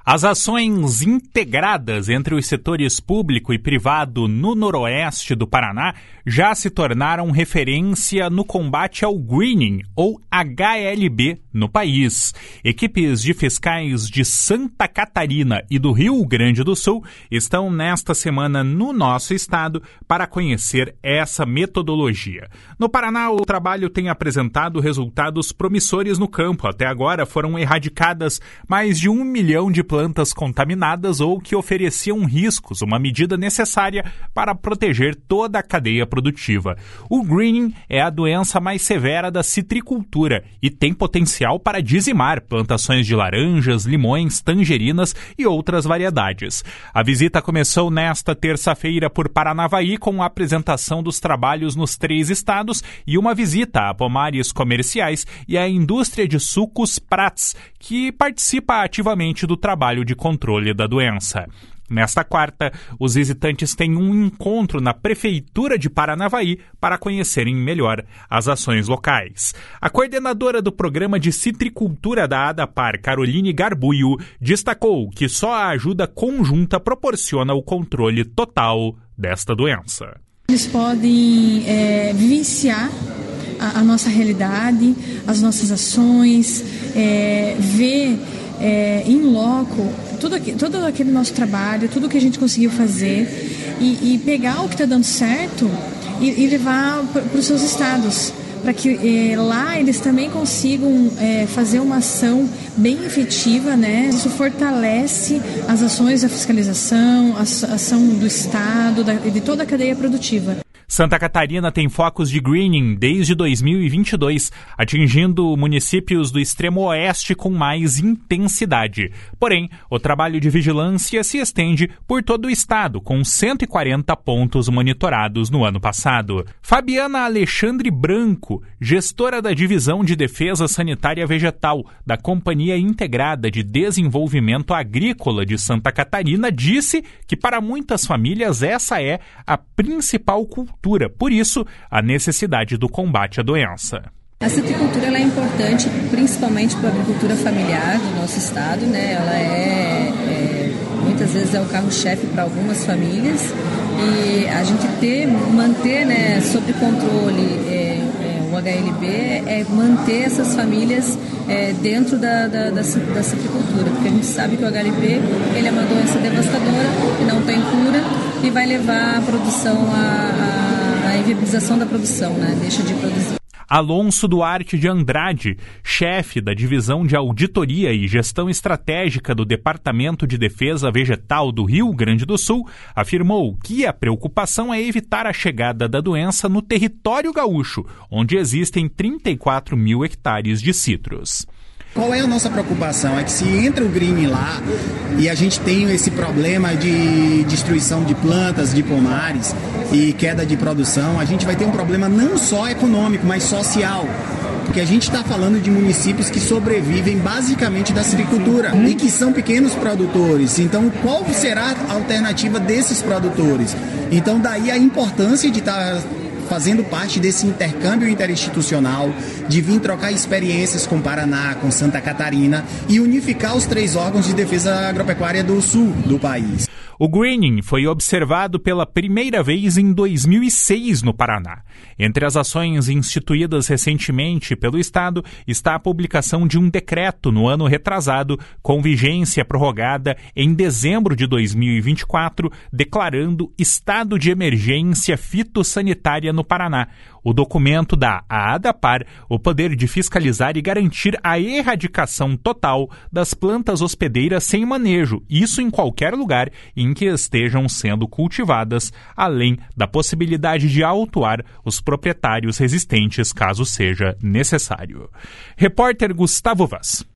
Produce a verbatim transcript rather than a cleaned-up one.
As ações integradas entre os setores público e privado no noroeste do Paraná já se tornaram referência no combate ao greening, ou H L B, no país. Equipes de fiscais de Santa Catarina e do Rio Grande do Sul estão nesta semana no nosso estado para conhecer essa metodologia. No Paraná, o trabalho tem apresentado resultados promissores no campo. Até agora foram erradicadas mais de um milhão de plantas contaminadas ou que ofereciam riscos, uma medida necessária para proteger toda a cadeia produtiva. O greening é a doença mais severa da citricultura e tem potencial para dizimar plantações de laranjas, limões, tangerinas e outras variedades. A visita começou nesta terça-feira por Paranavaí com a apresentação dos trabalhos nos três estados e uma visita a pomares comerciais e à indústria de sucos Prats, que participa ativamente do trabalho de controle da doença. Nesta quarta, os visitantes têm um encontro na Prefeitura de Paranavaí para conhecerem melhor as ações locais. A coordenadora do Programa de Citricultura da ADAPAR, Caroline Garbuio, destacou que só a ajuda conjunta proporciona o controle total desta doença. Eles podem é, vivenciar a, a nossa realidade, as nossas ações, é, ver é, em loco tudo, aqui, todo aquele nosso trabalho, tudo que a gente conseguiu fazer e, e pegar o que está dando certo e, e levar para os seus estados, para que é, lá eles também consigam é, fazer uma ação bem efetiva, né? Isso fortalece as ações da fiscalização, a ação do Estado, da, de toda a cadeia produtiva. Santa Catarina tem focos de greening desde dois mil e vinte e dois, atingindo municípios do extremo oeste com mais intensidade. Porém, o trabalho de vigilância se estende por todo o estado, com cento e quarenta pontos monitorados no ano passado. Fabiana Alexandre Branco, gestora da Divisão de Defesa Sanitária Vegetal da Companhia Integrada de Desenvolvimento Agrícola de Santa Catarina, disse que para muitas famílias essa é a principal cultura. Por isso, a necessidade do combate à doença. A citricultura ela é importante, principalmente para a agricultura familiar do nosso estado, né? Ela é, é muitas vezes é o carro-chefe para algumas famílias e a gente ter, manter, né, sob controle é, é, o H L B é manter essas famílias é, dentro da, da, da, da citricultura, porque a gente sabe que o H L B ele é uma doença devastadora, que não tem cura e vai levar a produção a, a a inviabilização da produção, né? Deixa de produzir. Alonso Duarte de Andrade, chefe da Divisão de Auditoria e Gestão Estratégica do Departamento de Defesa Vegetal do Rio Grande do Sul, afirmou que a preocupação é evitar a chegada da doença no território gaúcho, onde existem trinta e quatro mil hectares de citros. Qual é a nossa preocupação? É que se entra o greening lá e a gente tem esse problema de destruição de plantas, de pomares e queda de produção, a gente vai ter um problema não só econômico, mas social. Porque a gente está falando de municípios que sobrevivem basicamente da citricultura e que são pequenos produtores. Então, qual será a alternativa desses produtores? Então, daí a importância de estar fazendo parte desse intercâmbio interinstitucional, de vir trocar experiências com Paraná, com Santa Catarina e unificar os três órgãos de defesa agropecuária do sul do país. O greening foi observado pela primeira vez em dois mil e seis no Paraná. Entre as ações instituídas recentemente pelo Estado está a publicação de um decreto no ano retrasado, com vigência prorrogada em dezembro de dois mil e vinte e quatro, declarando estado de emergência fitossanitária no Paraná. O documento dá à ADAPAR o poder de fiscalizar e garantir a erradicação total das plantas hospedeiras sem manejo, isso em qualquer lugar em que estejam sendo cultivadas, além da possibilidade de autuar os proprietários resistentes caso seja necessário. Repórter Gustavo Vaz.